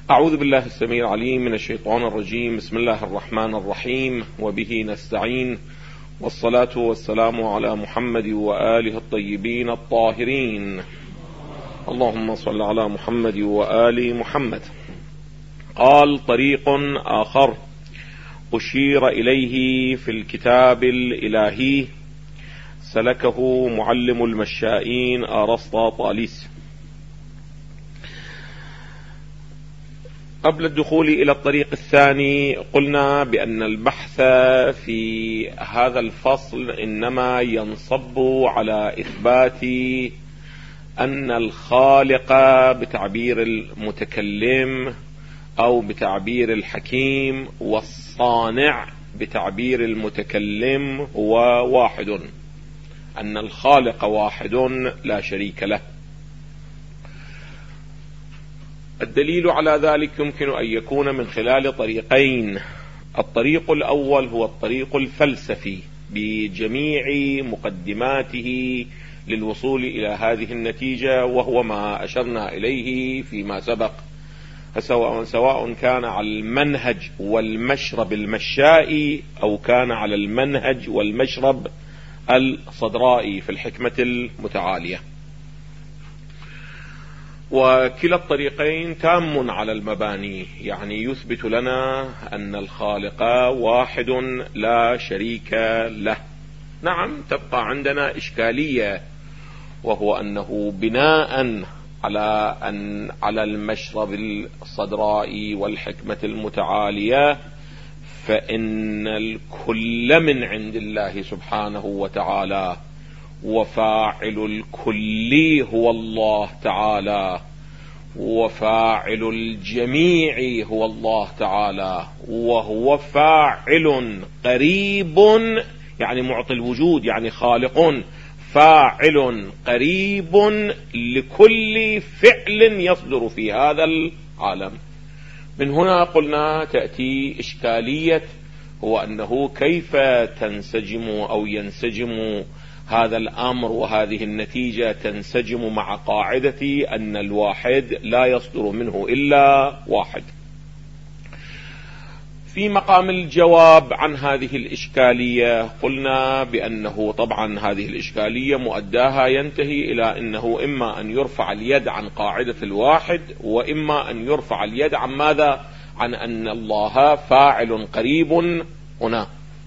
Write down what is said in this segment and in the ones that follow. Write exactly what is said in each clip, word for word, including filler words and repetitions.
أعوذ بالله السميع العليم من الشيطان الرجيم. بسم الله الرحمن الرحيم، وبه نستعين، والصلاة والسلام على محمد وآله الطيبين الطاهرين. اللهم صل على محمد وآل محمد. قال: طريق آخر أشير إليه في الكتاب الإلهي سلكه معلم المشائين أرسطاطاليس. قبل الدخول إلى الطريق الثاني قلنا بأن البحث في هذا الفصل إنما ينصب على إثبات أن الخالق بتعبير المتكلم أو بتعبير الحكيم والصانع بتعبير المتكلم هو واحد، أن الخالق واحد لا شريك له. الدليل على ذلك يمكن أن يكون من خلال طريقين. الطريق الأول هو الطريق الفلسفي بجميع مقدماته للوصول إلى هذه النتيجة، وهو ما أشرنا إليه فيما سبق، سواء سواء كان على المنهج والمشرب المشائي أو كان على المنهج والمشرب الصدرائي في الحكمة المتعالية. وكلا الطريقين تام على المباني، يعني يثبت لنا أن الخالق واحد لا شريك له. نعم، تبقى عندنا إشكالية، وهو أنه بناء على أن على المشرب الصدرائي والحكمة المتعالية فإن الكل من عند الله سبحانه وتعالى، وفاعل الكل هو الله تعالى، وفاعل الجميع هو الله تعالى، وهو فاعل قريب يعني معطي الوجود، يعني خالق فاعل قريب لكل فعل يصدر في هذا العالم. من هنا قلنا تأتي إشكالية، هو أنه كيف تنسجم أو ينسجم هذا الأمر وهذه النتيجة تنسجم مع قاعدة أن الواحد لا يصدر منه إلا واحد. في مقام الجواب عن هذه الإشكالية قلنا بأنه طبعا هذه الإشكالية مؤداها ينتهي إلى أنه إما أن يرفع اليد عن قاعدة الواحد، وإما أن يرفع اليد عن ماذا؟ عن أن الله فاعل قريب هنا.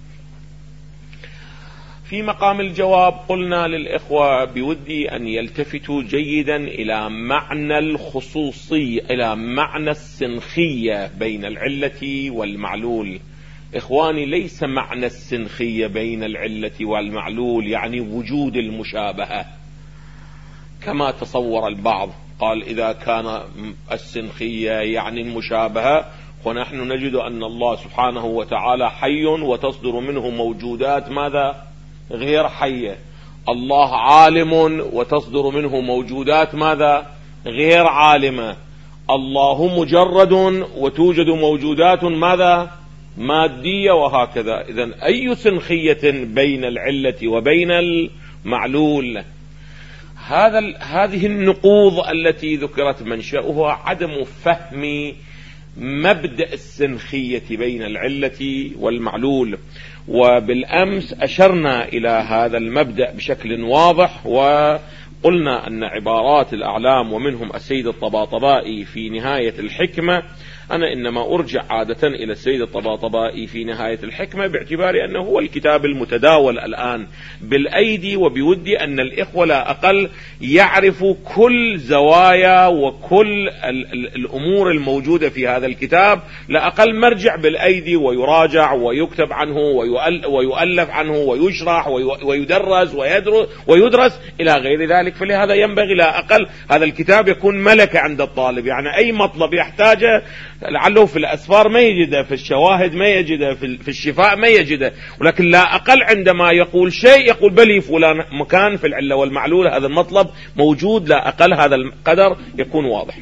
في مقام الجواب قلنا للإخوة بودي أن يلتفتوا جيدا إلى معنى الخصوصية، إلى معنى السنخية بين العلة والمعلول. إخواني، ليس معنى السنخية بين العلة والمعلول يعني وجود المشابهة كما تصور البعض، قال إذا كان السنخية يعني المشابهة، ونحن نجد أن الله سبحانه وتعالى حي وتصدر منه موجودات ماذا؟ غير حية. الله عالم وتصدر منه موجودات ماذا؟ غير عالمة. الله مجرد وتوجد موجودات ماذا؟ مادية، وهكذا. إذن أي سنخية بين العلة وبين المعلول؟ هذا هذه النقوض التي ذكرت منشأها عدم فهم مبدأ السنخية بين العلة والمعلول، وبالأمس أشرنا إلى هذا المبدأ بشكل واضح، وقلنا أن عبارات الأعلام ومنهم السيد الطباطبائي في نهاية الحكمة، أنا إنما أرجع عادة إلى السيد الطباطبائي في نهاية الحكمة باعتبار أنه هو الكتاب المتداول الآن بالأيدي، وبودي أن الإخوة لا أقل يعرفوا كل زوايا وكل الأمور الموجودة في هذا الكتاب، لا أقل مرجع بالأيدي ويراجع ويكتب عنه ويؤلف عنه ويشرح ويدرس ويدرس إلى غير ذلك. فلهذا ينبغي لا أقل هذا الكتاب يكون ملكة عند الطالب، يعني أي مطلب يحتاجه لعله في الأسفار ما يجده، في الشواهد ما يجده، في الشفاء ما يجده، ولكن لا أقل عندما يقول شيء يقول بلي فلان مكان في العلة والمعلول هذا المطلب موجود، لا أقل هذا القدر يكون واضح.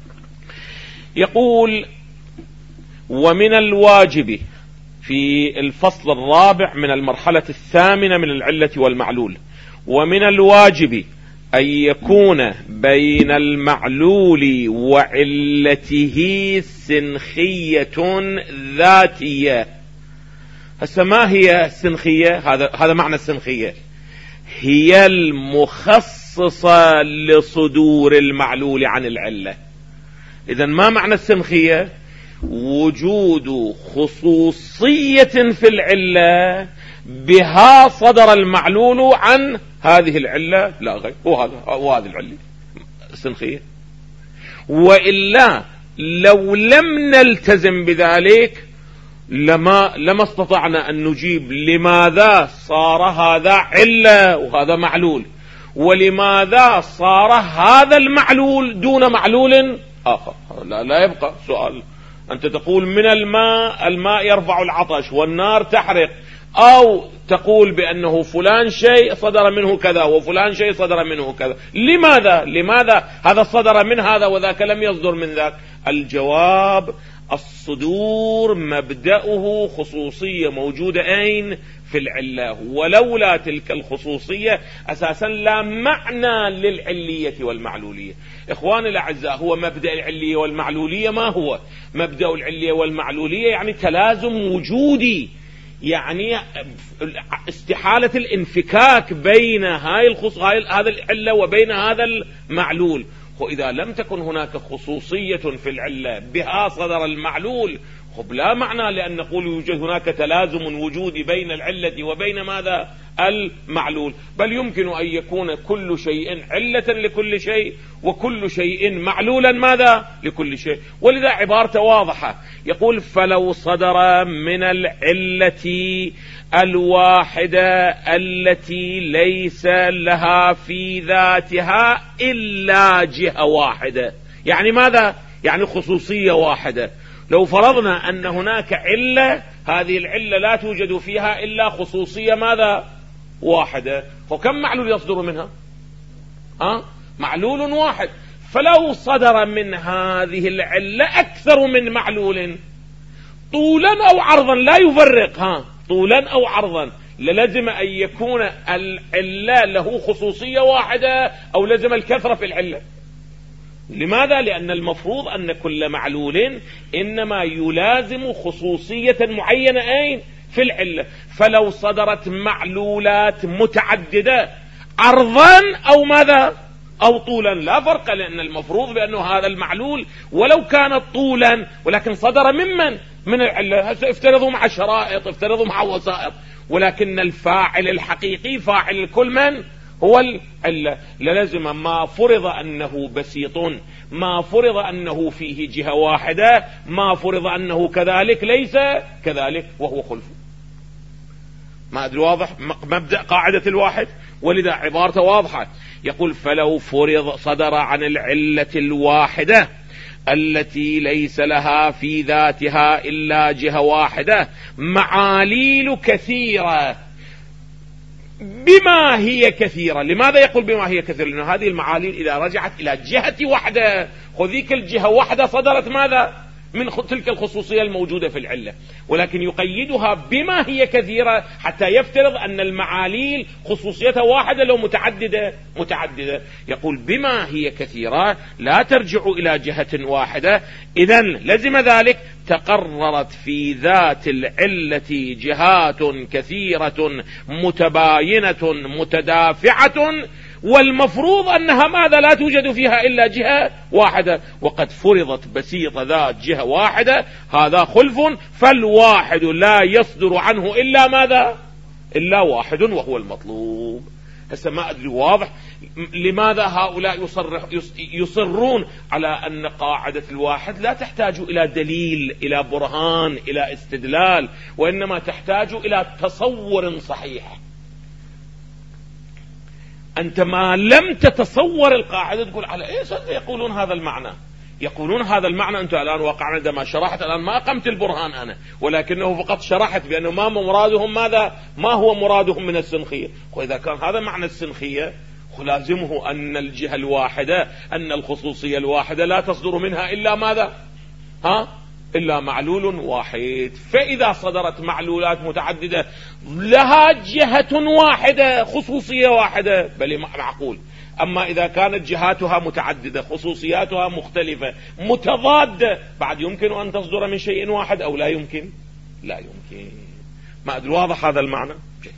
يقول: ومن الواجب في الفصل الرابع من المرحلة الثامنة من العلة والمعلول، ومن الواجب أن يكون بين المعلول وعلته سنخية ذاتية. هسه ما هي السنخية؟ هذا هذا معنى السنخية، هي المخصصة لصدور المعلول عن العلة. إذن ما معنى السنخية؟ وجود خصوصية في العلة بها صدر المعلول عن هذه العلة لا غير، وهذا وهذه العلة السنخية. وإلا لو لم نلتزم بذلك لما لما استطعنا أن نجيب لماذا صار هذا علة وهذا معلول، ولماذا صار هذا المعلول دون معلول آخر. لا, لا يبقى سؤال. أنت تقول من الماء، الماء يرفع العطش والنار تحرق، أو تقول بأنه فلان شيء صدر منه كذا وفلان شيء صدر منه كذا. لماذا لماذا هذا صدر من هذا وذاك لم يصدر من ذاك؟ الجواب: الصدور مبدأه خصوصية موجودة أين؟ في العلة، ولولا تلك الخصوصية أساسا لا معنى للعلية والمعلولية. إخواني الأعزاء، هو مبدأ العلية والمعلولية ما هو؟ مبدأ العلية والمعلولية يعني تلازم وجودي، يعني استحالة الانفكاك بين هاي الخص... هاي هذا العلة وبين هذا المعلول. وإذا لم تكن هناك خصوصية في العلة بها صدر المعلول، خب لا معنى لأن نقول يوجد هناك تلازم وجودي بين العلة وبين ماذا؟ المعلول. بل يمكن أن يكون كل شيء علة لكل شيء وكل شيء معلولا ماذا؟ لكل شيء. ولذا عبارته واضحة، يقول: فلو صدر من العلة الواحدة التي ليس لها في ذاتها إلا جهة واحدة. يعني ماذا؟ يعني خصوصية واحدة. لو فرضنا أن هناك علة، هذه العلة لا توجد فيها إلا خصوصية ماذا؟ واحدة. وكم معلول يصدر منها؟ ها؟ معلول واحد. فلو صدر من هذه العلة أكثر من معلول طولا أو عرضا، لا يفرق، ها، طولا أو عرضا، للزم أن يكون العلة له خصوصية واحدة أو لزم الكثرة في العلة. لماذا؟ لأن المفروض أن كل معلول إنما يلازم خصوصية معينة أين؟ في العلة. فلو صدرت معلولات متعددة عرضا أو ماذا؟ أو طولا، لا فرق، لأن المفروض بأنه هذا المعلول ولو كانت طولا ولكن صدر ممن؟ من العلة. افترضوا مع شرائط، افترضوا مع وسائط، ولكن الفاعل الحقيقي فاعل الكل من؟ هو العلة. للزم ما فرض أنه بسيط، ما فرض أنه فيه جهة واحدة، ما فرض أنه كذلك ليس كذلك وهو خلف. ما أدري واضح مبدأ قاعدة الواحد؟ ولذا عبارته واضحة، يقول: فلو فرض صدر عن العلة الواحدة التي ليس لها في ذاتها إلا جهة واحدة معاليل كثيرة. بما هي كثيرة؟ لماذا يقول بما هي كثيرة؟ لأن هذه المعاليل إذا رجعت إلى جهة واحدة، وذيك الجهة واحدة صدرت ماذا؟ من تلك الخصوصية الموجودة في العلة، ولكن يقيدها بما هي كثيرة حتى يفترض أن المعاليل خصوصيتها واحدة لو متعددة متعددة. يقول: بما هي كثيرة لا ترجع إلى جهة واحدة، إذن لزم ذلك تقررت في ذات العلة جهات كثيرة متباينة متدافعة، والمفروض أنها ماذا؟ لا توجد فيها إلا جهة واحدة، وقد فرضت بسيطة ذات جهة واحدة، هذا خلف، فالواحد لا يصدر عنه إلا ماذا؟ إلا واحد وهو المطلوب. هسه ما أدري واضح لماذا هؤلاء يصرح يصرون على أن قاعدة الواحد لا تحتاج إلى دليل، إلى برهان، إلى استدلال، وإنما تحتاج إلى تصور صحيح. أنت ما لم تتصور القاعدة تقول على إيه يقولون هذا المعنى؟ يقولون هذا المعنى. أنت الآن واقع عندما شرحت الآن ما قمت البرهان أنا، ولكنه فقط شرحت بأنه ما مرادهم ماذا؟ ما هو مرادهم من السنخية. وإذا كان هذا معنى السنخية لازمه أن الجهة الواحدة، أن الخصوصية الواحدة لا تصدر منها إلا ماذا؟ ها؟ إلا معلول واحد. فإذا صدرت معلولات متعددة لها جهة واحدة خصوصية واحدة، بل معقول أما إذا كانت جهاتها متعددة، خصوصياتها مختلفة، متضادة، بعد يمكن أن تصدر من شيء واحد أو لا يمكن؟ لا يمكن. ما أدري واضح هذا المعنى؟ جيد.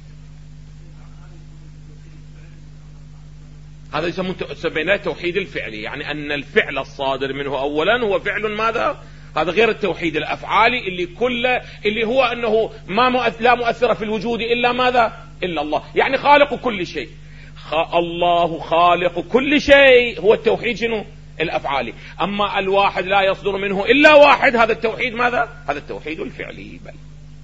هذا يسمونه التوحيد الفعلي، يعني أن الفعل الصادر منه أولا هو فعل ماذا؟ هذا غير التوحيد الأفعالي اللي كله اللي هو أنه ما مؤث... لا مؤثر في الوجود إلا ماذا؟ إلا الله، يعني خالق كل شيء. خ... الله خالق كل شيء هو التوحيد شنو؟ الأفعالي. أما الواحد لا يصدر منه إلا واحد، هذا التوحيد ماذا؟ هذا التوحيد الفعلي. بل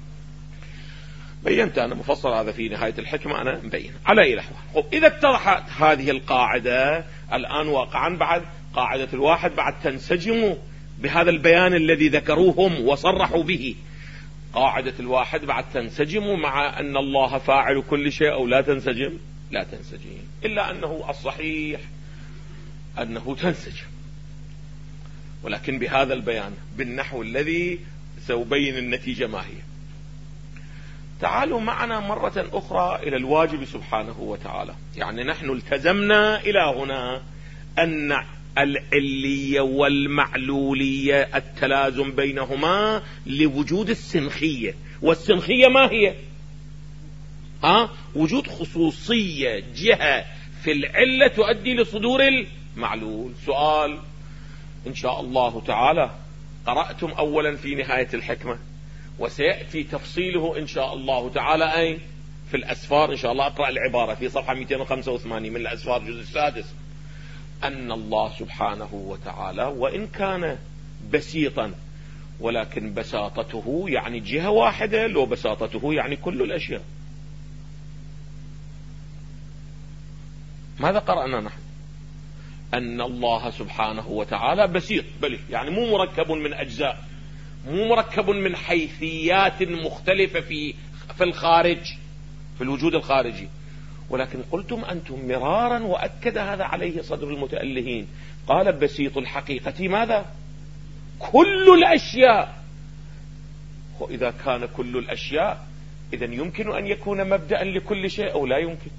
بينت أنا مفصل هذا في نهاية الحكمة، أنا مبين على أي الأحوال. إذا اتضحت هذه القاعدة الآن واقعا بعد قاعدة الواحد بعد تنسجم بهذا البيان الذي ذكروهم وصرحوا به. قاعدة الواحد بعد تنسجم مع أن الله فاعل كل شيء أو لا تنسجم؟ لا تنسجم، إلا أنه الصحيح أنه تنسجم، ولكن بهذا البيان بالنحو الذي سيبين النتيجة ما هي. تعالوا معنا مرة أخرى إلى الواجب سبحانه وتعالى. يعني نحن التزمنا إلى هنا أن العلية والمعلولية التلازم بينهما لوجود السنخية، والسنخية ما هي؟ ها؟ وجود خصوصية جهة في العلة تؤدي لصدور المعلول. سؤال إن شاء الله تعالى، قرأتم أولا في نهاية الحكمة وسيأتي تفصيله إن شاء الله تعالى أين؟ في الأسفار. إن شاء الله أقرأ العبارة في صفحة مئتين وخمسة وثمانين من الأسفار الجزء السادس، أن الله سبحانه وتعالى وإن كان بسيطا ولكن بساطته يعني جهة واحدة، لو بساطته يعني كل الأشياء. ماذا قرأنا نحن؟ أن الله سبحانه وتعالى بسيط، بل يعني مو مركب من أجزاء، مو مركب من حيثيات مختلفة في في الخارج، في الوجود الخارجي. ولكن قلتم أنتم مرارا وأكد هذا عليه صدر المتألهين، قال بسيط الحقيقة ماذا؟ كل الأشياء. وإذا كان كل الأشياء إذن يمكن أن يكون مبدأ لكل شيء أو لا يمكن؟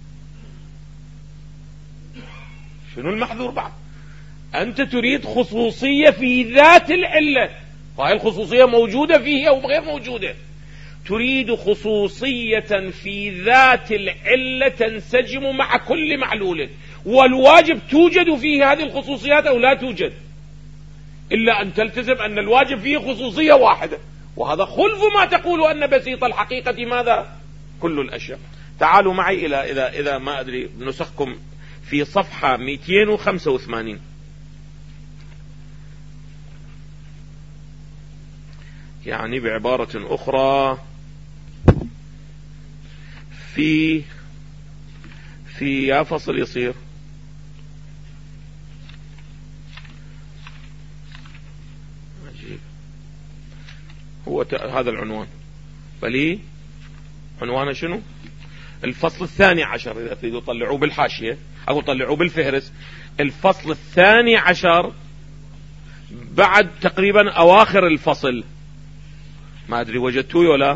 شنو المحذور بعد؟ أنت تريد خصوصية في ذات العلة، وهي الخصوصية موجودة فيه أو غير موجودة. تريد خصوصية في ذات العلة تنسجم مع كل معلول، والواجب توجد فيه هذه الخصوصيات أو لا توجد، إلا أن تلتزم أن الواجب فيه خصوصية واحدة، وهذا خلف ما تقول أن بسيط الحقيقة ماذا؟ كل الأشياء. تعالوا معي إلى إذا إذا ما أدري نسخكم في صفحة مئتين وخمسة وثمانين. يعني بعبارة أخرى في في يا فصل يصير عجيب. هو هذا العنوان، بل عنوانه شنو؟ الفصل الثاني عشر. إذا تريدوا طلعوه بالحاشية أو طلعوه بالفهرس، الفصل الثاني عشر بعد تقريبا أواخر الفصل، ما أدري وجدتوه ولا؟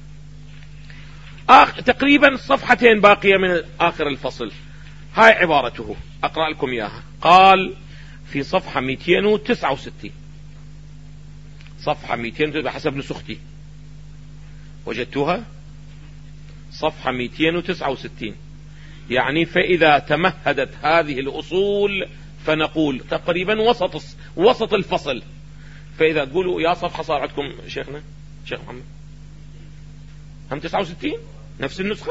آخ... تقريبا صفحتين باقية من آخر الفصل. هاي عبارته، أقرأ لكم إياها. قال في صفحة مئتين وتسعة وستين، صفحة مئتين بحسب نسختي، وجدتوها؟ صفحة مئتين وتسعة وستين. يعني فإذا تمهدت هذه الأصول فنقول تقريبا وسط وسط الفصل. فإذا تقولوا يا صفحة صار عندكم شيخنا شيخ محمد هم تسعة وستين نفس النسخة؟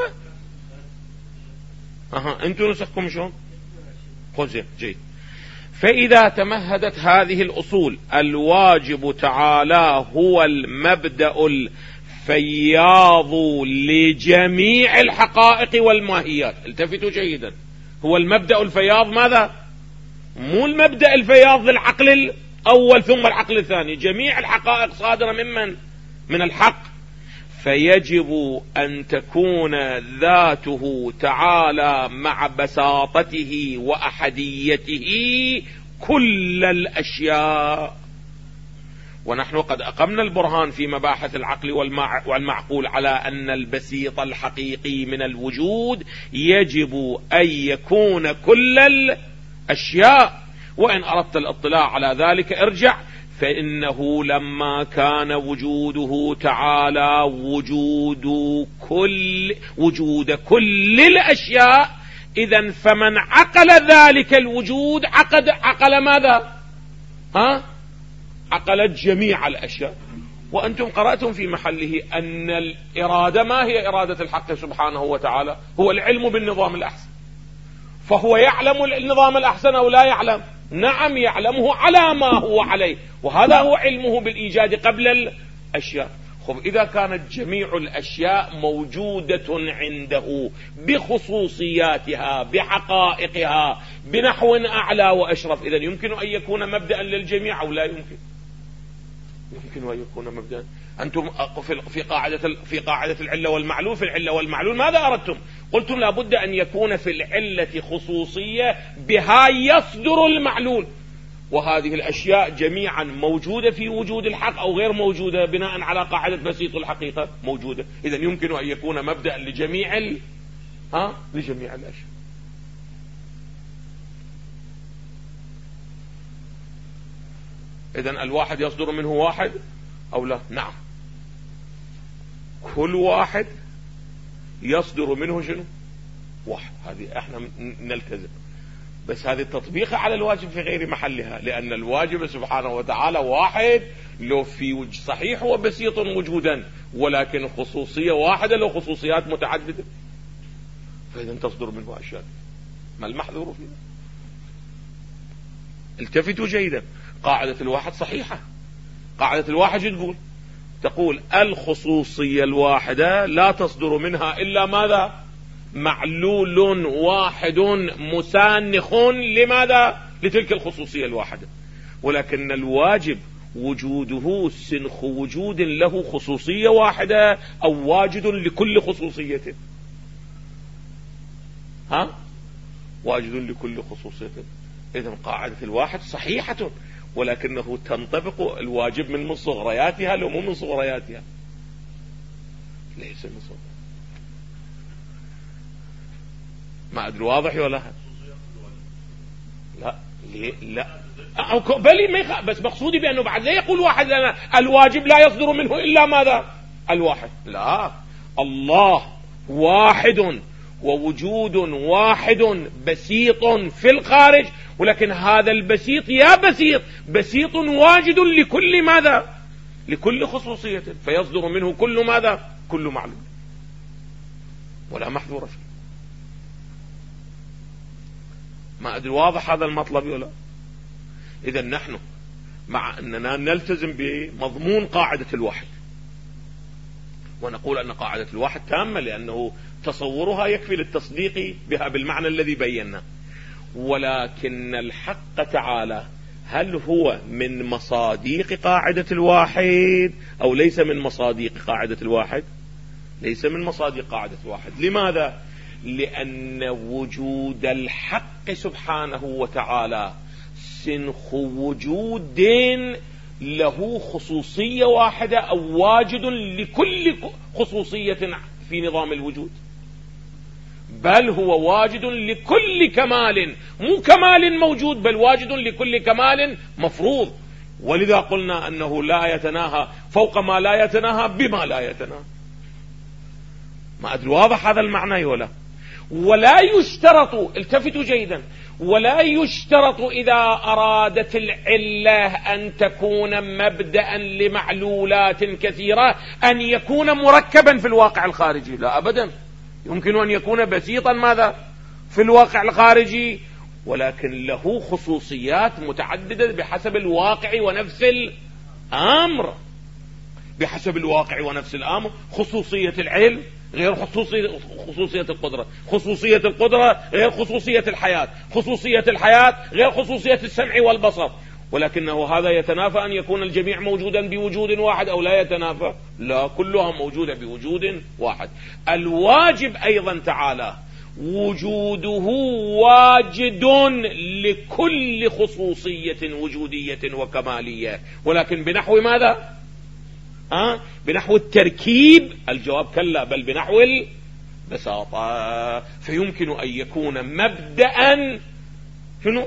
أها أنتوا نسخكم شلون؟ خذ جيد. فإذا تمهدت هذه الأصول، الواجب تعالى هو المبدأ الفياض لجميع الحقائق والماهيات. التفتوا جيدا، هو المبدأ الفياض ماذا؟ مو المبدأ الفياض للعقل الأول ثم العقل الثاني، جميع الحقائق صادرة ممن؟ من الحق. فيجب أن تكون ذاته تعالى مع بساطته وأحديته كل الأشياء، ونحن قد أقمنا البرهان في مباحث العقل والمعقول على أن البسيط الحقيقي من الوجود يجب أن يكون كل الأشياء. وإن أردت الاطلاع على ذلك ارجع، فإنه لما كان وجوده تعالى وجود كل وجود كل الأشياء، إذن فمن عقل ذلك الوجود عقد عقل ماذا؟ ها؟ عقل جميع الأشياء. وأنتم قرأتم في محله أن الإرادة ما هي إرادة الحق سبحانه وتعالى؟ هو العلم بالنظام الأحسن. فهو يعلم النظام الأحسن أو لا يعلم؟ نعم يعلمه على ما هو عليه، وهذا هو علمه بالإيجاد قبل الأشياء. خب إذا كانت جميع الأشياء موجودة عنده بخصوصياتها بحقائقها بنحو أعلى وأشرف، إذن يمكن أن يكون مبدأ للجميع أو لا يمكن؟ يمكن أن يكون مبدأ. أنتم في قاعدة في قاعدة العلة والمعلول، في العلة والمعلول ماذا أردتم؟ قلتم لابد أن يكون في العلة خصوصية بها يصدر المعلول، وهذه الأشياء جميعا موجودة في وجود الحق أو غير موجودة بناء على قاعدة بسيط الحقيقة موجودة. إذن يمكن أن يكون مبدأ لجميع ال... ها؟ لجميع الأشياء. إذن الواحد يصدر منه واحد أو لا؟ نعم، كل واحد يصدر منه شنو؟ واحد. هذه احنا نلتزم، بس هذه التطبيق على الواجب في غير محلها، لأن الواجب سبحانه وتعالى واحد لو في وجه صحيح وبسيط وجودا، ولكن خصوصية واحدة لو خصوصيات متعددة، فإذا تصدر منه أشياء. ما المحذور فيها؟ التفتوا جيدا، قاعدة الواحد صحيحة. قاعدة الواحد تقول تقول الخصوصية الواحدة لا تصدر منها إلا ماذا؟ معلول واحد مسانخ لماذا؟ لتلك الخصوصية الواحدة. ولكن الواجب وجوده سنخ وجود له خصوصية واحدة أو واجد لكل خصوصية. ها؟ واجد لكل خصوصية. إذن قاعدة الواحد صحيحة، ولكنه تنطبق الواجب من صغرياتها لو مو من صغرياتها، ليس من صغرياتها. ما أدري واضح ولا لا؟ ليه؟ لا أو بلي ما يخ... بس مقصودي بأنه بعد لا يقول واحد لنا الواجب لا يصدر منه إلا ماذا؟ الواحد. لا، الله واحد ووجود واحد بسيط في الخارج، ولكن هذا البسيط يا بسيط بسيط واجد لكل ماذا؟ لكل خصوصية، فيصدر منه كل ماذا؟ كل معلوم، ولا محذور فيه. ما أدري واضح هذا المطلب ولا؟ إذا نحن مع أننا نلتزم بمضمون قاعدة الواحد، ونقول أن قاعدة الواحد تامة لأنه تصورها يكفي للتصديق بها بالمعنى الذي بينا، ولكن الحق تعالى هل هو من مصاديق قاعدة الواحد أو ليس من مصاديق قاعدة الواحد؟ ليس من مصاديق قاعدة الواحد. لماذا؟ لأن وجود الحق سبحانه وتعالى سنخ وجود له خصوصية واحدة أو واجد لكل خصوصية في نظام الوجود، بل هو واجد لكل كمال، مو كمال موجود بل واجد لكل كمال مفروض. ولذا قلنا أنه لا يتناهى فوق ما لا يتناهى بما لا يتناهى. ما أدري واضح هذا المعنى ولا؟ ولا يشترط، التفتوا جيدا، ولا يشترط إذا أرادت العلة أن تكون مبدأ لمعلولات كثيرة أن يكون مركبا في الواقع الخارجي، لا أبدا، يمكن أن يكون بسيطا ماذا؟ في الواقع الخارجي، ولكن له خصوصيات متعددة بحسب الواقع ونفس الأمر. بحسب الواقع ونفس الأمر، خصوصية العلم غير خصوصية خصوصية القدرة، خصوصية القدرة غير خصوصية الحياة، خصوصية الحياة غير خصوصية السمع والبصر. ولكنه هذا يتنافى أن يكون الجميع موجودا بوجود واحد أو لا يتنافى؟ لا، كلها موجودة بوجود واحد. الواجب أيضا تعالى وجوده واجد لكل خصوصية وجودية وكمالية، ولكن بنحو ماذا؟ أه؟ بنحو التركيب؟ الجواب كلا، بل بنحو البساطة. فيمكن أن يكون مبدأ شنو؟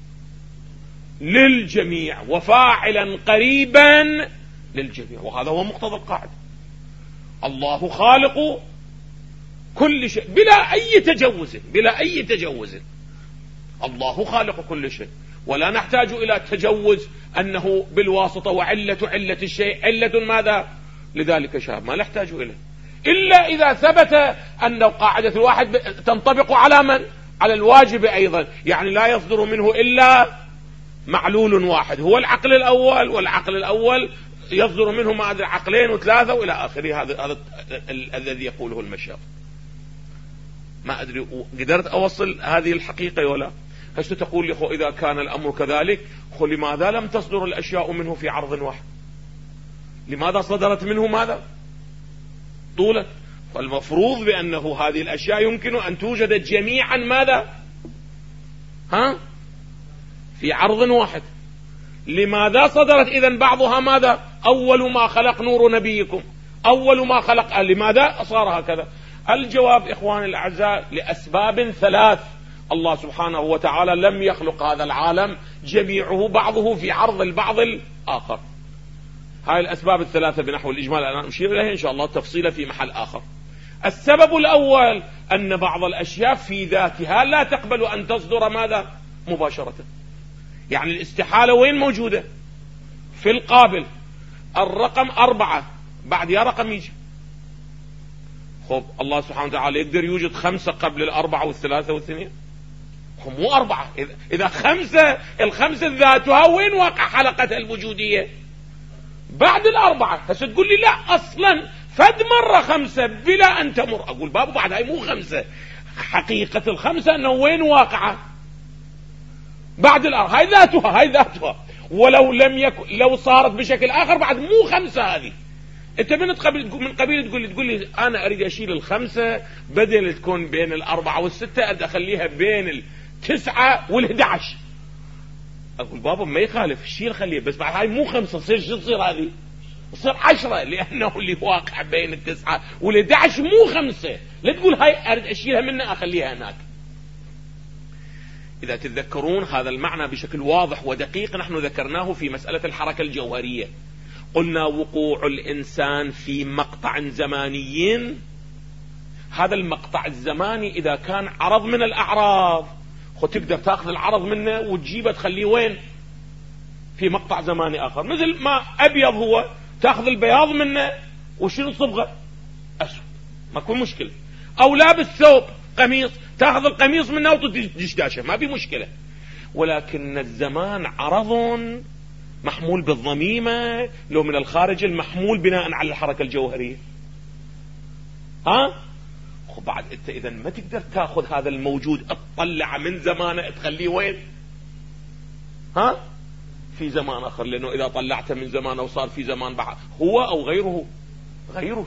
للجميع وفاعلا قريبا للجميع، وهذا هو مقتضى القاعدة. الله خالق كل شيء بلا أي تجوز، بلا أي تجوز. الله خالق كل شيء، ولا نحتاج إلى تجوز أنه بالواسطة، وعلة علة الشيء علة ماذا؟ لذلك شاب، ما نحتاج إليه إلا إذا ثبت أن قاعدة الواحد تنطبق على من؟ على الواجب أيضا، يعني لا يصدر منه إلا معلول واحد هو العقل الأول، والعقل الأول يصدر منه ما أدري عقلين وثلاثة وإلى آخره. هذا هذا الذي يقوله المشايخ. ما أدري قدرت أوصل هذه الحقيقة ولا؟ هل تقول لي خو إذا كان الأمر كذلك، خو لماذا لم تصدر الأشياء منه في عرض واحد؟ لماذا صدرت منه ماذا؟ طولا. فالمفروض بأنه هذه الأشياء يمكن أن توجد جميعا ماذا؟ ها؟ في عرض واحد. لماذا صدرت إذن بعضها ماذا؟ أول ما خلق نور نبيكم، أول ما خلق. لماذا صار هكذا؟ الجواب إخواني الأعزاء لأسباب ثلاث. الله سبحانه وتعالى لم يخلق هذا العالم جميعه بعضه في عرض البعض الآخر. هاي الأسباب الثلاثة بنحو الإجمال، أنا أشير إليها إن شاء الله تفصيلا في محل آخر. السبب الأول أن بعض الأشياء في ذاتها لا تقبل أن تصدر ماذا؟ مباشرة. يعني الاستحالة وين موجودة؟ في القابل. الرقم أربعة، بعد يا رقم يجي. خب الله سبحانه وتعالى يقدر يوجد خمسة قبل الأربعة والثلاثة والثنين؟ هم مو أربعة. إذا خمسة، الخمسة ذاتها وين واقع حلقتها الوجودية؟ بعد الأربعة. هسه تقول لي لا أصلا فد مرة خمسة بلا أن تمر. أقول بابا بعد هاي مو خمسة، حقيقة الخمسة أنه وين واقعة؟ بعد الأربعة. هاي ذاتها، هاي ذاتها. ولو لم يكن، لو صارت بشكل آخر بعد مو خمسة هذه. انت من قبل من قبيل تقول لي تقول لي انا اريد اشيل الخمسه بدل تكون بين الاربعه والسته، اريد اخليها بين التسعه والأحد عشر. اقول بابا ما يخالف، شيل خليه، بس بعد هاي مو خمسه، تصير شو تصير هذه؟ تصير عشرة، لانه اللي واقع بين التسعه والأحد عشر مو خمسه. لا تقول هاي اريد اشيلها منها اخليها هناك. اذا تتذكرون هذا المعنى بشكل واضح ودقيق نحن ذكرناه في مساله الحركه الجوهريه. قلنا وقوع الإنسان في مقطع زماني، هذا المقطع الزماني إذا كان عرض من الأعراض، خو تقدر تأخذ العرض منه وتجيبه تخليه وين؟ في مقطع زماني آخر. مثل ما أبيض هو، تأخذ البياض منه وشنو صبغة؟ أسود، ما يكون مشكلة. أو لابس ثوب قميص، تأخذ القميص منه وتدشداشه، ما في مشكلة. ولكن الزمان عرض محمول بالضميمة، لو من الخارج المحمول بناء على الحركة الجوهرية. ها؟ بعد انت اذا ما تقدر تاخذ هذا الموجود اطلع من زمانه تخليه وين؟ ها؟ في زمان اخر، لانه اذا طلعته من زمانه وصار في زمان بعد، هو او غيره؟ غيره.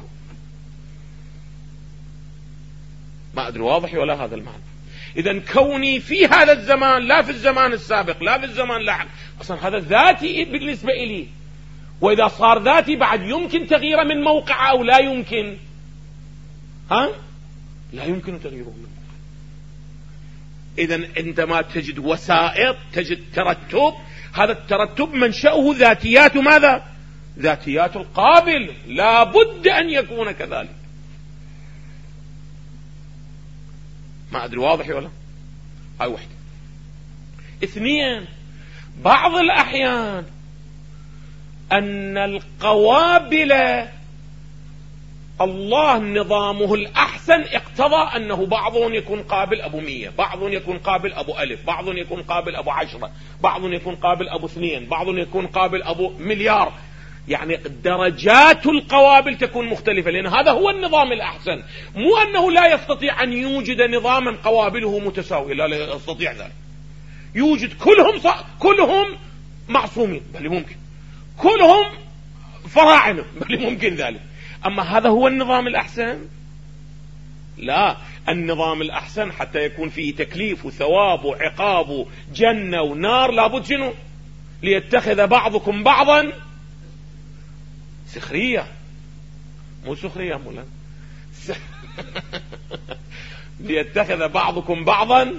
ما ادري واضح ولا هذا المعنى؟ إذن كوني في هذا الزمان لا في الزمان السابق لا في الزمان لاحق، أصلا هذا ذاتي بالنسبة إلي. وإذا صار ذاتي بعد يمكن تغييره من موقع أو لا يمكن؟ ها؟ لا يمكن تغييره من موقع. إذن عندما تجد وسائط تجد ترتب، هذا الترتب منشأه ذاتيات ماذا؟ ذاتيات القابل، لا بد أن يكون كذلك. ما أدري واضح ولا؟ هاي واحدة. اثنين، بعض الأحيان أن القوابل الله نظامه الأحسن اقتضى أنه بعضهم يكون قابل أبو مية، بعضهم يكون قابل أبو ألف، بعضهم يكون قابل أبو عشرة، بعضهم يكون قابل أبو اثنين، بعضهم يكون قابل أبو مليار. يعني درجات القوابل تكون مختلفة، لأن هذا هو النظام الأحسن. مو أنه لا يستطيع أن يوجد نظاما قوابله متساوية، لا لا يستطيع ذلك. يوجد كلهم ص... كلهم معصومين، بل ممكن كلهم فراعنة، بل ممكن ذلك. أما هذا هو النظام الأحسن؟ لا، النظام الأحسن حتى يكون فيه تكليف وثواب وعقاب وجنة ونار لابد شنو؟ ليتخذ بعضكم بعضا سخرية، مو سخرية مولانا ليتخذ بعضكم بعضا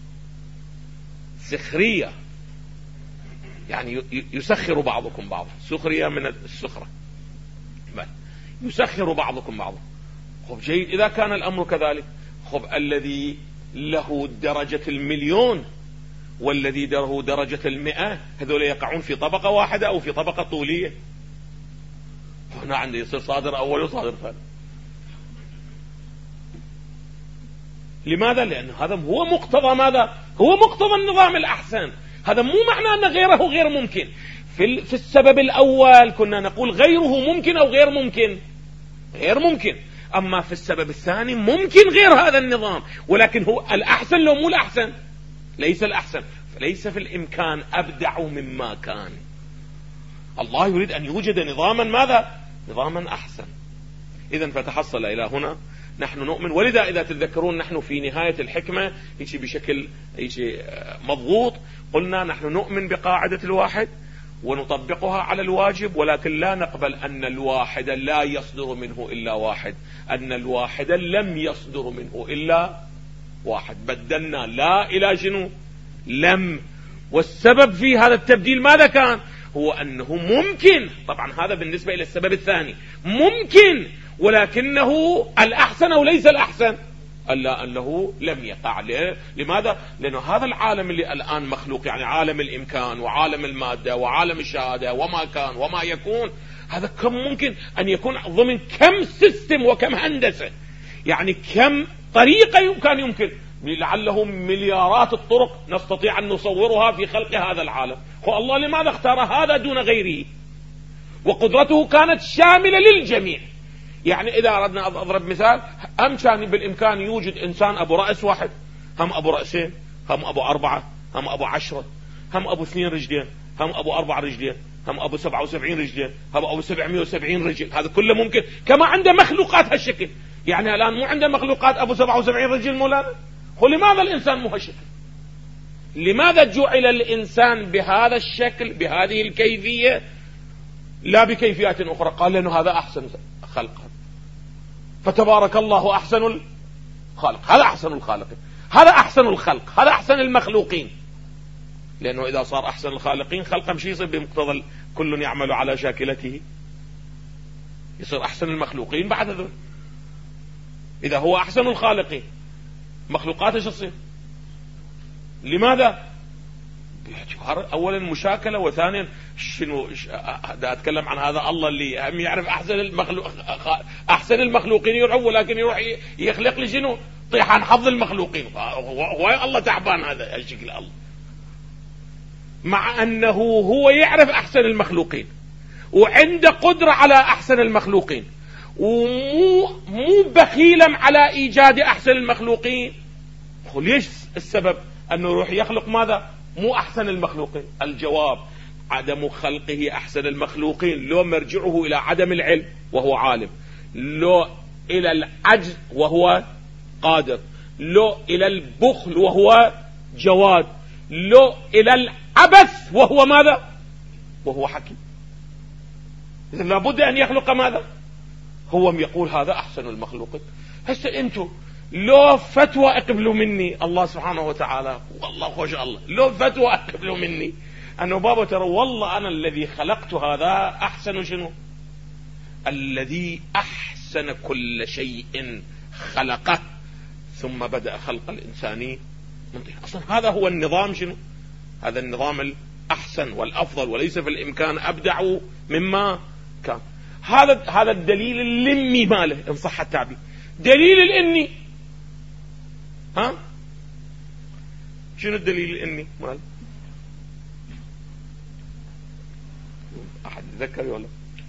سخرية، يعني يسخر بعضكم بعضا، سخرية من السخرة، يسخر بعضكم بعضا. خب جيد، إذا كان الأمر كذلك، خب الذي له درجة المليون والذي له درجة المئة هذول يقعون في طبقة واحدة أو في طبقة طولية؟ هنا عندي يصير صادر أول وصادر ثاني. لماذا؟ لأن هذا هو مقتضى ماذا؟ هو مقتضى النظام الأحسن. هذا مو معنى أن غيره غير ممكن. في, في السبب الأول كنا نقول غيره ممكن أو غير ممكن، غير ممكن. أما في السبب الثاني ممكن غير هذا النظام، ولكن هو الأحسن لو مو الأحسن، ليس الأحسن، فليس في الإمكان أبدع مما كان. الله يريد أن يوجد نظاما ماذا؟ نظاما أحسن. إذن فتحصل إلى هنا نحن نؤمن. ولذا إذا تتذكرون نحن في نهاية الحكمة يجي بشكل يجي مضغوط قلنا نحن نؤمن بقاعدة الواحد ونطبقها على الواجب، ولكن لا نقبل أن الواحد لا يصدر منه إلا واحد، أن الواحد لم يصدر منه إلا واحد، بدلنا لا إلى شنو؟ لم. والسبب في هذا التبديل ماذا كان؟ هو أنه ممكن، طبعا هذا بالنسبة إلى السبب الثاني ممكن، ولكنه الأحسن أو ليس الأحسن؟ ألا أنه لم يقع. لماذا؟ لأنه هذا العالم اللي الآن مخلوق، يعني عالم الإمكان وعالم المادة وعالم الشهادة وما كان وما يكون، هذا كم ممكن أن يكون ضمن كم سيستم وكم هندسة، يعني كم طريقة يمكن يمكن لعله مليارات الطرق نستطيع أن نصورها في خلق هذا العالم. هو الله لماذا اختار هذا دون غيره؟ وقدرته كانت شاملة للجميع. يعني إذا أردنا أضرب مثال، هم كان بالإمكان يوجد إنسان أبو رأس واحد، هم أبو رأسين، هم أبو أربعة، هم أبو عشرة، هم أبو اثنين رجلين، هم أبو أربع رجلين، هم أبو سبعة وسبعين رجلين، هم أبو سبعمائة وسبعين رجل. هذا كله ممكن، كما عنده مخلوقات هالشكل. يعني الآن مو عنده مخلوقات أبو سبعة وسبعين رجل مولانا؟ ولماذا الإنسان مو هالشكل؟ لماذا جعل الإنسان بهذا الشكل بهذه الكيفية لا بكيفيات أخرى؟ قال لأنه هذا أحسن خلقا، فتبارك الله أحسن الخالق. هذا أحسن الخالقين، هذا أحسن الخلق، هذا أحسن المخلوقين. لأنه إذا صار أحسن الخالقين خلقا مش يصير بمقتضى كل يعمل على شاكلته، يصير أحسن المخلوقين بعد ذلك. إذا هو أحسن الخالقين مخلوقاته شو تصير؟ لماذا؟ باعتبار أولا مشاكلة، وثانيا شنو دا أتكلم عن هذا الله اللي هم يعرف أحسن المخلوق أحسن المخلوقين يروح، ولكن يروح يخلق لي شنو؟ طيحان حظ المخلوقين. هو الله تعبان هذا الشكل الله، مع أنه هو يعرف أحسن المخلوقين وعنده قدرة على أحسن المخلوقين، ومو مو بخيلا على إيجاد أحسن المخلوقين. ليش السبب؟ أنه يروح يخلق ماذا؟ مو أحسن المخلوقين. الجواب عدم خلقه أحسن المخلوقين لو مرجعه إلى عدم العلم وهو عالم، لو إلى العجز وهو قادر، لو إلى البخل وهو جواد، لو إلى العبث وهو ماذا؟ وهو حكيم. إذن لابد أن يخلق ماذا؟ هو يقول هذا أحسن المخلوقين. هسه أنتم لو فتوى اقبلوا مني الله سبحانه وتعالى، والله خوش الله، لو فتوى اقبلوا مني أنه بابا ترى والله أنا الذي خلقت هذا أحسن شنو؟ الذي أحسن كل شيء خلقه ثم بدأ خلق الإنساني من طين. أصلا هذا هو النظام شنو؟ هذا النظام الأحسن والأفضل، وليس في الإمكان أبدع مما كان. هذا هذا الدليل اللمي ماله إن صح التعبير، دليل الإني. ها شنو الدليل الإني ماله؟ أحد يذكر ولا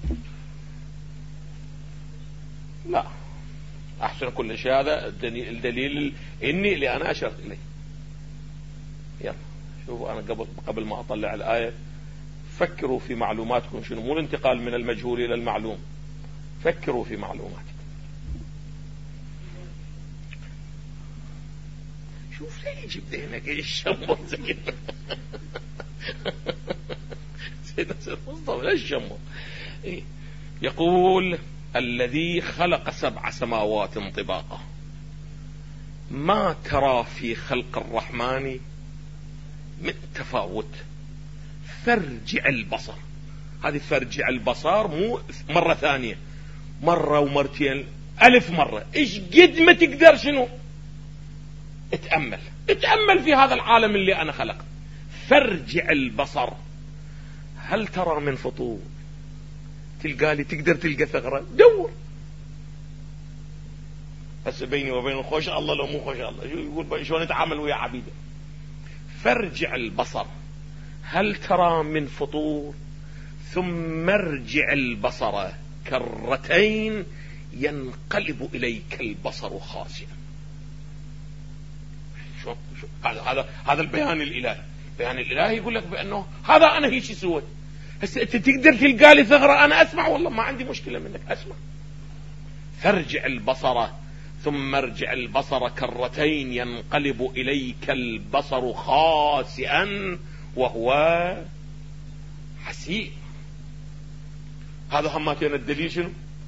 لا؟ أحسن كل شيء، هذا الدليل, الدليل الإني اللي أنا أشرت إليه. يلا شوفوا، أنا قبل قبل ما أطلع الآية فكروا في معلوماتكم شنو، مو الانتقال من المجهول إلى المعلوم، فكروا في معلوماتكم. شوف لا يجي بذهنك ايش الشمر زي سيدنا مصطفى لا الشمر. يقول الذي خلق سبع سماوات طباقا ما ترى في خلق الرحمن من تفاوت فارجع البصر. هذه فارجع البصر مو مرة ثانية، مرة ومرتين، ألف مرة. إيش قد ما تقدر شنو اتأمل اتأمل في هذا العالم اللي أنا خلقت. فارجع البصر هل ترى من فطور. تلقى لي تقدر تلقى ثغرة دور. بس بيني وبين خوش الله لو مو خوش الله يقول شلون نتعامل ويا عبيده. فارجع البصر هل ترى من فطور ثم ارجع البصر كرتين ينقلب إليك البصر خاسئا. شو شو هذا هذا هذا البيان الإلهي. البيان الإلهي يقول لك بأنه هذا أنا هيك سويت. هسه أنت تقدر تلقى لي ثغرة أنا أسمع والله ما عندي مشكلة منك أسمع. فارجع البصر ثم ارجع البصر كرتين ينقلب إليك البصر خاسئا وهو حسير. هذا هماتين الدليل شنو؟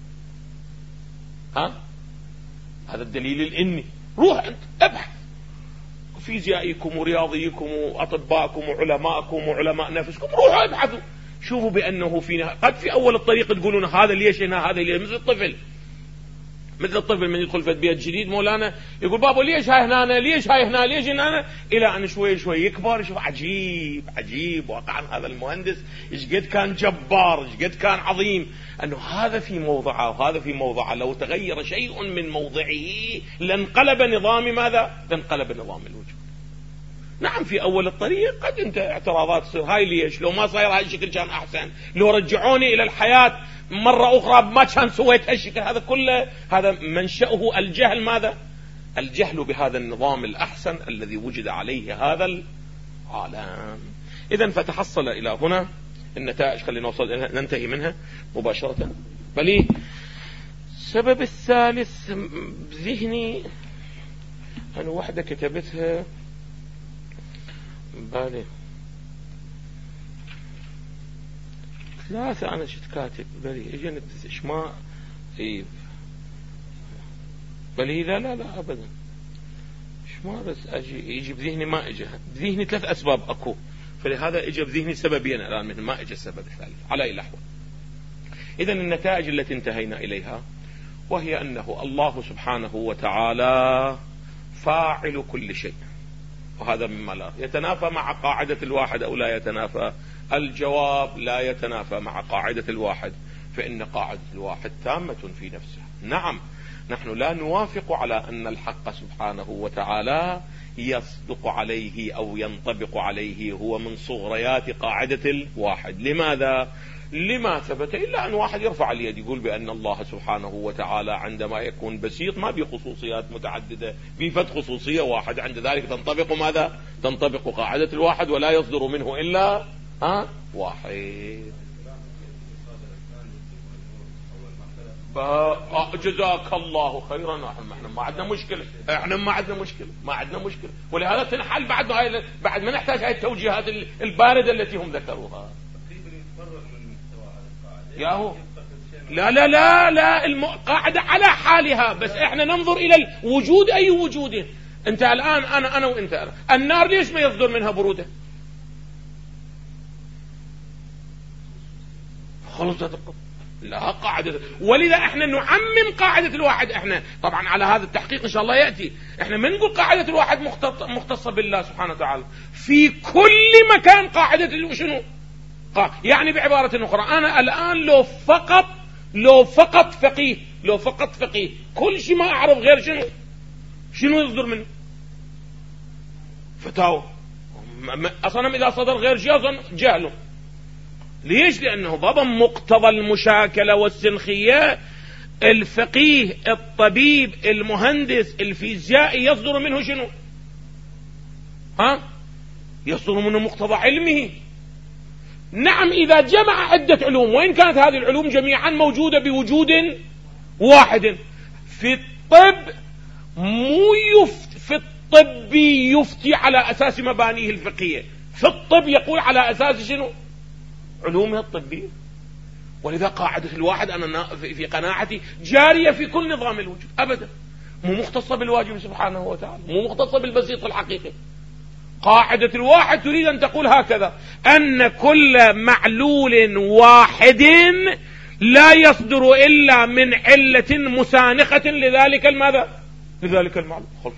ها؟ هذا الدليل الإني. روح أنت ابحث فيزيائكم ورياضيكم وأطباءكم وعلماءكم وعلماء نفسكم، روحوا ابحثوا شوفوا بأنه فينا. قد في أول الطريق تقولون هذا ليش هنا هذا ليش، مثل الطفل مثل الطفل من يدخل في بيت جديد مولانا يقول بابا ليش هاي هنا ليش هاي هنا ليش هنا، إلى أن شوي شوي يكبر يشوف عجيب عجيب واقعا هذا المهندس إيش قد كان جبار إيش قد كان عظيم، أنه هذا في موضعه وهذا في موضعه. لو تغير شيء من موضعه لانقلب نظام ماذا؟ لانقلب نظام الوجود. نعم في أول الطريق قد انت اعتراضات تصير هاي ليش لو ما صاير هاي الشكل كان أحسن، لو رجعوني إلى الحياة مرة أخرى ما كان سويت هالشكل. هذا كله هذا منشأه الجهل. ماذا؟ الجهل بهذا النظام الأحسن الذي وجد عليه هذا العالم. إذن فتحصل إلى هنا النتائج. خلينا نوصل ننتهي منها مباشرة. بل السبب الثالث بذهني أنا واحدة كتبتها بالي ثلاثة أنا شت كاتب بلي إجن شما إيه بلي إذا لا لا أبدا شما بس أجي يجي بذهني ما إجا بذهني ثلاث أسباب أكو، فلهذا إجا بذهني سببين الآن من ما إجا السبب الثالث على أي لحظة. إذن النتائج التي انتهينا إليها وهي أنه الله سبحانه وتعالى فاعل كل شيء، وهذا مما لا يتنافى مع قاعدة الواحد أو لا يتنافى. الجواب لا يتنافى مع قاعدة الواحد، فإن قاعدة الواحد تامة في نفسها. نعم نحن لا نوافق على أن الحق سبحانه وتعالى يصدق عليه أو ينطبق عليه هو من صغريات قاعدة الواحد. لماذا؟ لما ثبت إلا أن واحد يرفع اليد يقول بأن الله سبحانه وتعالى عندما يكون بسيط ما بخصوصيات متعددة بفت خصوصية واحد، عند ذلك تنطبق ماذا؟ تنطبق قاعدة الواحد ولا يصدر منه إلا ها واحد. جزاك الله خيرا. احنا ما عندنا مشكلة احنا ما عندنا مشكلة ما عندنا مشكلة ولهذا تنحل بعد هاي بعد ما نحتاج هاي التوجيهات الباردة التي هم ذكروها. ياهو لا لا لا لا القاعدة على حالها، بس احنا ننظر الى الوجود. اي وجود؟ انت الان انا انا وانت أنا. النار ليش ما يصدر منها برودة؟ خلصت لا قاعدة. ولذا احنا نعمم قاعدة الواحد. احنا طبعا على هذا التحقيق ان شاء الله يأتي. احنا ما نقول قاعدة الواحد مختصة بالله سبحانه وتعالى، في كل مكان قاعدة شنو؟ يعني بعبارة أخرى أنا الآن لو فقط لو فقط فقيه لو فقط فقيه كل شيء ما أعرف غير شنو شنو يصدر منه فتاوى. أصلا إذا صدر غير شيء أصلا جهله. ليش؟ لأنه بابا مقتضى المشاكلة والسنخية الفقيه الطبيب المهندس الفيزيائي يصدر منه شنو؟ ها؟ يصدر منه مقتضى علمه. نعم إذا جمع عدة علوم، وإن كانت هذه العلوم جميعا موجودة بوجود واحد. في الطب مو يفت في طبي يفتي على أساس مبانيه الفقهية، في الطب يقول على أساس شنو؟ علومه الطبية. ولذا قاعدة الواحد أنا في قناعتي جارية في كل نظام الوجود أبدا، مو مختصة بالواجب سبحانه وتعالى، مو مختصة بالبسيط الحقيقي. قاعدة الواحد تريد أن تقول هكذا، أن كل معلول واحد لا يصدر إلا من علة مسانخة لذلك الماذا؟ لذلك المعلول. خلص.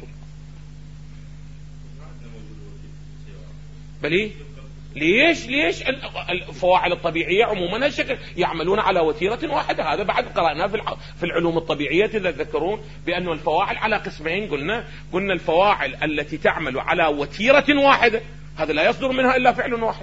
بلي ليش ليش الفواعل الطبيعية عموما هالشكل يعملون على وتيرة واحدة؟ هذا بعد قرأناه في العلوم الطبيعية تذكرون بأن الفواعل على قسمين. قلنا قلنا الفواعل التي تعمل على وتيرة واحدة هذا لا يصدر منها إلا فعل واحد.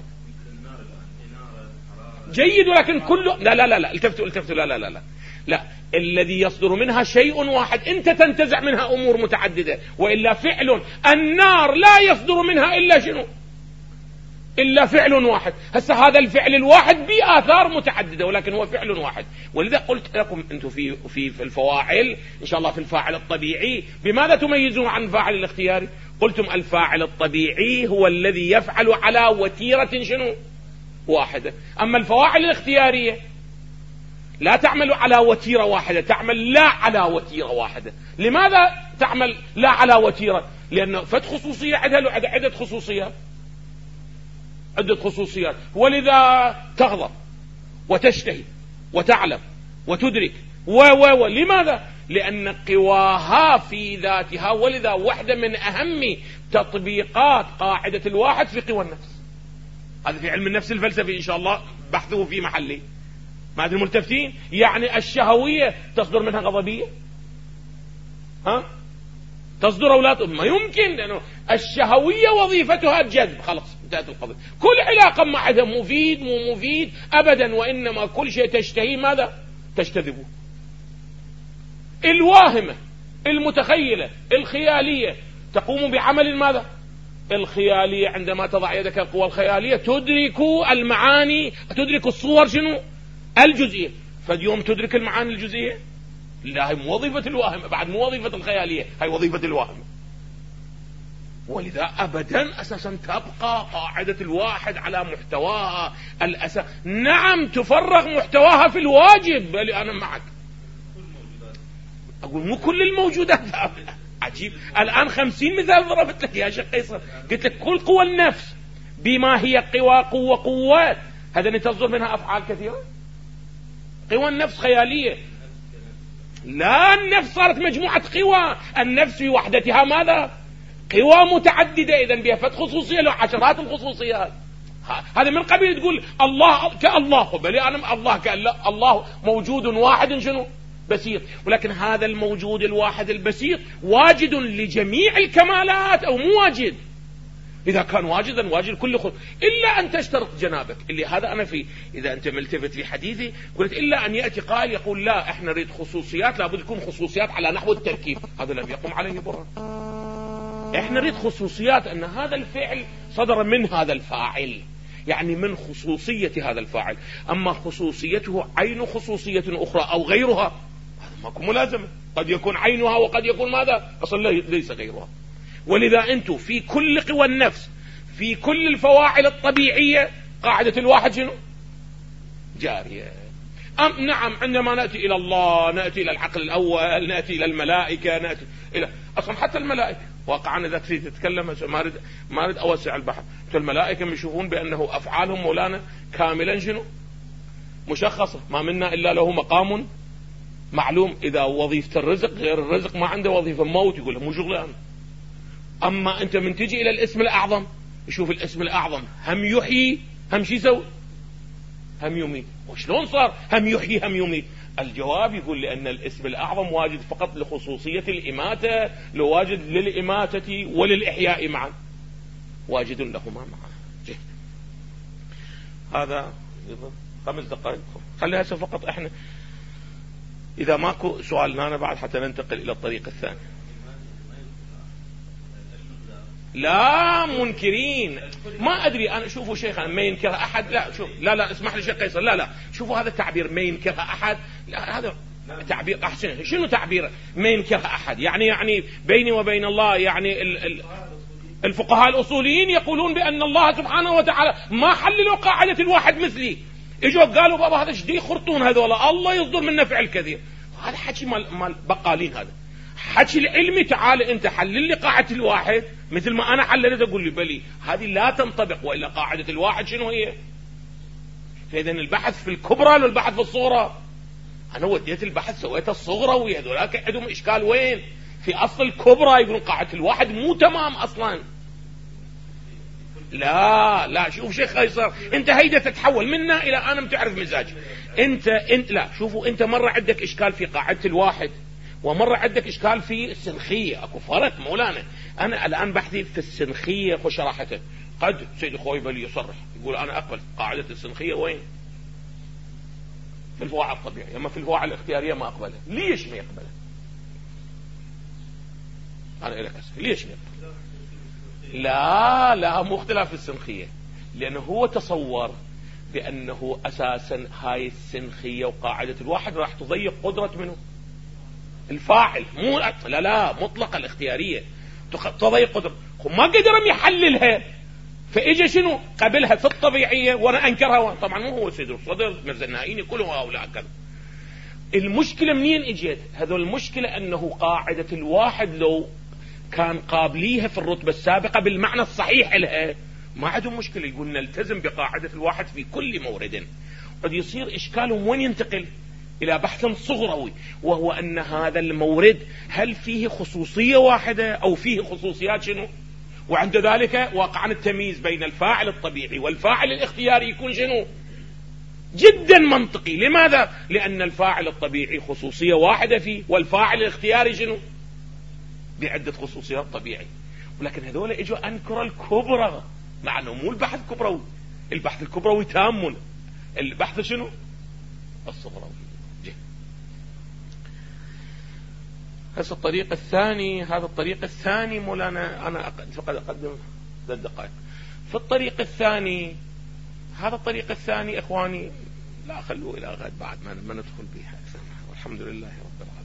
جيد، ولكن كله لا لا لا لا التفتوا التفتوا لا لا لا لا لا الذي يصدر منها شيء واحد، انت تنتزع منها امور متعددة، والا فعل النار لا يصدر منها الا شنو؟ إلا فعل واحد. هسه هذا الفعل الواحد بآثار متعددة ولكن هو فعل واحد. ولذا قلت لكم أنتم في في في الفواعل إن شاء الله في الفاعل الطبيعي بماذا تميزون عن الفاعل الاختياري؟ قلتم الفاعل الطبيعي هو الذي يفعل على وتيرة شنو؟ واحدة. أما الفواعل الاختيارية لا تعمل على وتيرة واحدة، تعمل لا على وتيرة واحدة. لماذا تعمل لا على وتيرة؟ لأن فت خصوصية عندها عدة خصوصيات عدة خصوصيات. ولذا تغضب وتشتهي وتعلم وتدرك و و و لماذا؟ لأن قواها في ذاتها. ولذا واحدة من أهم تطبيقات قاعدة الواحد في قوى النفس. هذا في علم النفس الفلسفي إن شاء الله بحثه في محله. ما أدري ملتفتين؟ يعني الشهوية تصدر منها غضبية؟ ها؟ تصدر أو لا؟ ما يمكن، لأنه الشهوية وظيفتها الجذب. خلاص انتهت القضية. كل علاقة معها مفيد مو مفيد أبدا، وإنما كل شيء تشتهي ماذا؟ تجتذبه. الواهمة المتخيلة الخيالية تقوم بعمل ماذا؟ الخيالية. عندما تضع يدك القوى الخيالية تدرك المعاني، تدرك الصور شنو؟ الجزئية. فاليوم تدرك المعاني الجزئية؟ لا، هي مو وظيفة الواهمة، بعد مو وظيفة الخيالية، هي وظيفة الواهمة. ولذا أبدا أساسا تبقى قاعدة الواحد على محتواها الأساس. نعم تفرغ محتواها في الواجب، بل أنا معك. أقول مو كل الموجودات. عجيب. الآن خمسين مثال ضربت لك يا شيخ قيصر، قلت لك كل قوى النفس بما هي قوى قوة قوات، هذا تصدر منها أفعال كثيرة. قوى النفس خيالية. لا، النفس صارت مجموعة قوى. النفس في وحدتها ماذا؟ قوى متعددة، إذن بها فت خصوصية له عشرات الخصوصيات. هذا من قبل تقول الله كالله، بل أنا الله كالله، الله موجود واحد شنو؟ بسيط. ولكن هذا الموجود الواحد البسيط واجد لجميع الكمالات أو مو واجد؟ إذا كان واجدا واجد كل خلق، إلا أن تشترط جنابك اللي هذا أنا فيه. إذا أنت ملتفت في حديثي قلت إلا أن يأتي قائل يقول لا إحنا نريد خصوصيات، لابد تكون خصوصيات على نحو التركيب، هذا لم يقم عليه برهان. إحنا نريد خصوصيات أن هذا الفعل صدر من هذا الفاعل، يعني من خصوصية هذا الفاعل. أما خصوصيته عين خصوصية أخرى أو غيرها، هذا ماكو ملازمة. قد يكون عينها وقد يكون ماذا؟ أصلا ليس غيرها. ولذا أنتم في كل قوى النفس، في كل الفواعل الطبيعية، قاعدة الواحد شنو؟ جارية. أم نعم، عندما نأتي إلى الله، نأتي إلى العقل الأول، نأتي إلى الملائكة، نأتي إلى أصلا حتى الملائكة. واقعا إذا تريد تتكلم ما أريد ما أريد أوسع البحث. الملائكة يشوفون بأنه أفعالهم مولانا كاملا شنو؟ مشخصة، ما منا إلا له مقام معلوم. إذا وظيفة الرزق غير الرزق ما عنده وظيفة، موت يقول مو شغلان. أما أنت من تجي إلى الاسم الأعظم، يشوف الاسم الأعظم هم يحيي هم شي يسوي؟ هم يميت. وشلون صار هم يحيي هم يميت؟ الجواب يقول لأن الاسم الأعظم واجد فقط لخصوصية الإماتة، لو واجد للإماتة وللإحياء معا، واجد لهما معا. جيد. هذا خمس دقائق خليها هسه فقط. احنا إذا ماكو سؤال لنا بعد حتى ننتقل إلى الطريق الثاني. لا منكرين، ما أدري أنا. شوفوا شيخنا ما ينكرها أحد. لا شوف، لا لا اسمح لي شيخ قيصر، لا لا شوفوا هذا التعبير ما ينكرها أحد. لا هذا تعبير أحسن. شنو تعبير ما ينكرها أحد؟ يعني يعني بيني وبين الله، يعني الفقهاء الأصوليين يقولون بأن الله سبحانه وتعالى ما حللوا قاعدة الواحد مثلي. اجوا قالوا بابا هذا شدي خرطون هذولا، الله يصدر منه فعل كثير. هذا حكي مال مال بقالين، هذا حكي العلمي. تعال انت حلل لي قاعدة الواحد مثل ما انا حللت، اقول لي بلي هذه لا تنطبق، والا قاعدة الواحد شنو هي؟ فاذا البحث في الكبرى ولا البحث في الصغرى؟ انا وديت البحث سويته الصغرى، وهذولاك عندهم اشكال وين؟ في اصل الكبرى يقولون قاعدة الواحد مو تمام اصلا. لا لا شوف شيخ قيصر، انت هيدا تتحول منا الى انا بتعرف مزاجي. انت انت لا شوفوا، انت مرة عندك اشكال في قاعدة الواحد، ومرة عندك اشكال في السنخية. اكو فرق مولانا. انا الان بحثي في السنخية وشرحته. قد سيد خوي بلي يصرح يقول انا اقبل قاعدة السنخية وين؟ في الفواعل الطبيعية، اما في الفواعل الاختيارية ما اقبلها. ليش ما يقبلها؟ انا الك اسف، ليش ما يقبلها؟ لا لا مو اختلاف في السنخية، لانه هو تصور بانه اساسا هاي السنخية وقاعدة الواحد راح تضيق قدرة منه الفاعل. مو لا لا مطلقة الاختيارية تضيق قدرة. ما قدر يحللها، فاجى شنو قبلها في الطبيعية وانا انكرها. طبعا مو هو سيد الصدر مرزا النهائيني كلهم هؤلاء كذا. المشكلة منين اجت؟ هذول المشكلة انه قاعدة الواحد لو كان قابليها في الرتبة السابقة بالمعنى الصحيح لها ما عندهم مشكلة، يقول نلتزم بقاعدة الواحد في كل مورد. قد يصير إشكالهم وين ينتقل؟ إلى بحث صغروي، وهو أن هذا المورد هل فيه خصوصية واحدة أو فيه خصوصيات شنو؟ وعند ذلك واقعا التمييز بين الفاعل الطبيعي والفاعل الاختياري يكون شنو؟ جدا منطقي. لماذا؟ لأن الفاعل الطبيعي خصوصية واحدة فيه، والفاعل الاختياري شنو؟ بعدة خصوصيات طبيعي. ولكن هذول اجوا انكر الكبرى، مع انه مو البحث الكبروي. البحث الكبروي تام، البحث شنو؟ الصغروي. هذا الطريق الثاني، هذا الطريق الثاني مولانا انا فقد اقدم ثلاث دقائق. في الطريق الثاني، هذا الطريق الثاني اخواني لا خلوه الى غد بعد ما, ما ندخل بها. والحمد لله رب العالمين.